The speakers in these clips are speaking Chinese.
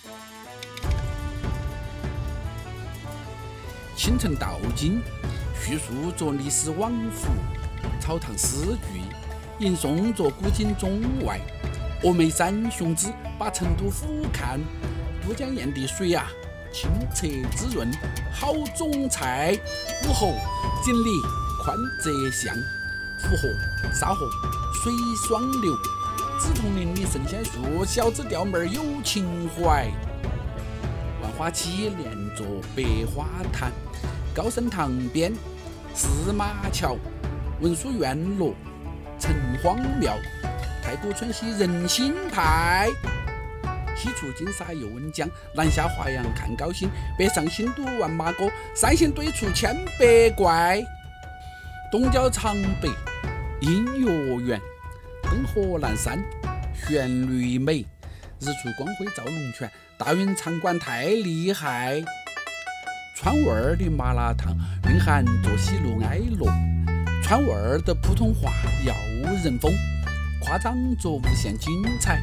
青城道经叙述着历史往复，草堂诗句吟诵着古今中外。峨眉山雄姿把成都俯瞰，都江堰的水啊，清澈滋润，好种菜。武侯锦鲤宽泽巷，湖河沙河水双流。紫铜林的圣仙树，小子调妹儿有情怀。万花起连着百花坛，高升堂边司马桥，文殊院落城隍庙，太古村西人心派。西出金沙游温江，南下华阳看高新，北上新都玩马歌，三线对出千百怪。东郊长北音乐园，灯火阑珊旋律美，日出光辉照龙泉，大运场馆太厉害。川味儿的麻辣烫蕴含着喜怒哀乐，川味儿的普通话耀人风，夸张着无限精彩。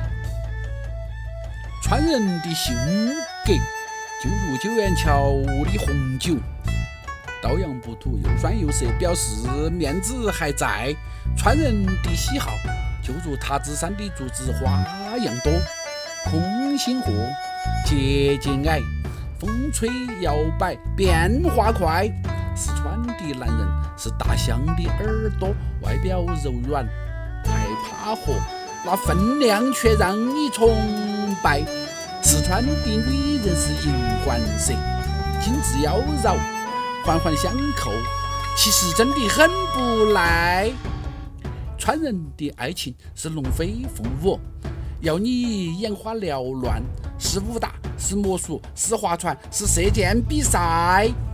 川人的性格就如九元桥的红酒，刀阳不土，又酸又涩，表示面子还在。川人的喜好就如塔子山的竹子花样多，空心货节节矮，风吹摇摆变化快。四川的男人是大象的耳朵，外表柔软害怕火，那分量却让你崇拜。四川的女人是银环舌，精致妖娆，环环相扣，其实真的很不赖。川人的爱情是龙飞凤舞，要你眼花缭乱，是武打，是魔术，是划船，是射箭比赛。